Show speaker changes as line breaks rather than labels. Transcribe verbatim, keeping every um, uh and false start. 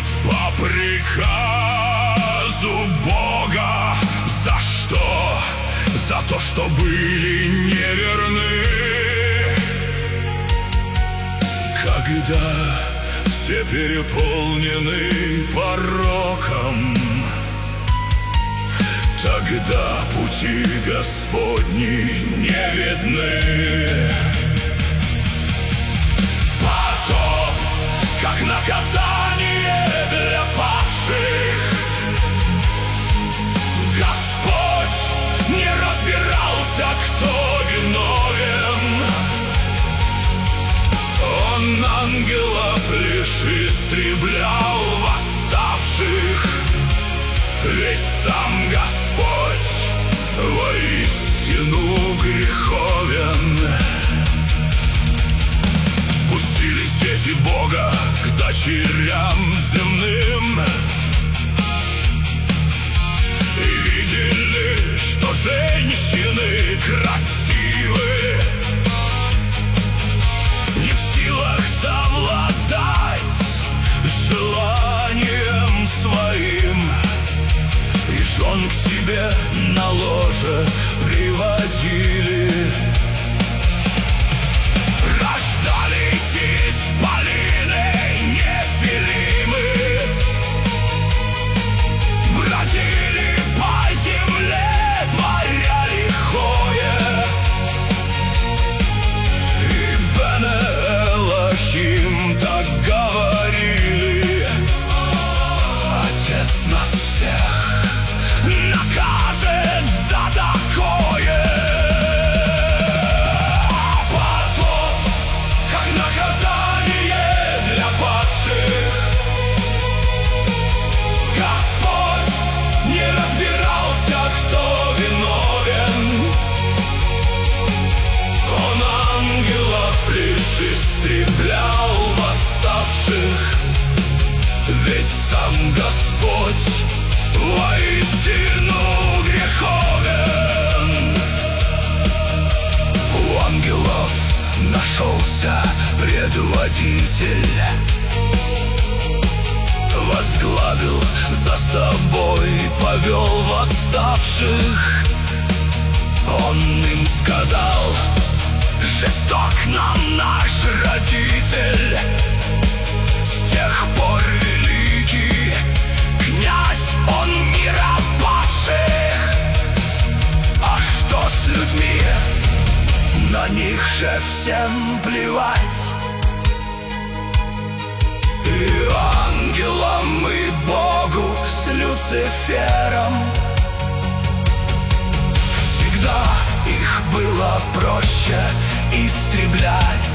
убьют по приказу Бога. За что? За то, что были неверны. Когда все переполнены пороком, тогда пути Господни не видны. Потоп, как наказание для падших. Господь не разбирался, кто виновен. Он ангелов лишь истреблял восставших. Ведь сам Господь воистину греховен. Спустились дети Бога к дочерям земным и видели, что женщины красивы, не в силах совладать с желанием своим, и жен к себе на ложе приводили. Рождались исполины, нефилимы, бродили по земле, творя лихое. И Бене Элохим так говорили: Отец нас всех накажет за такое. Потоп, как наказание для падших. Господь не разбирался, кто виновен. Он ангелов лишь истреблял восставших. Ведь сам Господь воистину греховен. У ангелов нашелся предводитель, возглавил за собой, повел восставших. Он им сказал: жесток нам наш родитель, с тех пор великий князь он мира падших. А что с людьми? На них же всем плевать. И ангелам, и Богу с Люцифером всегда их было проще истреблять.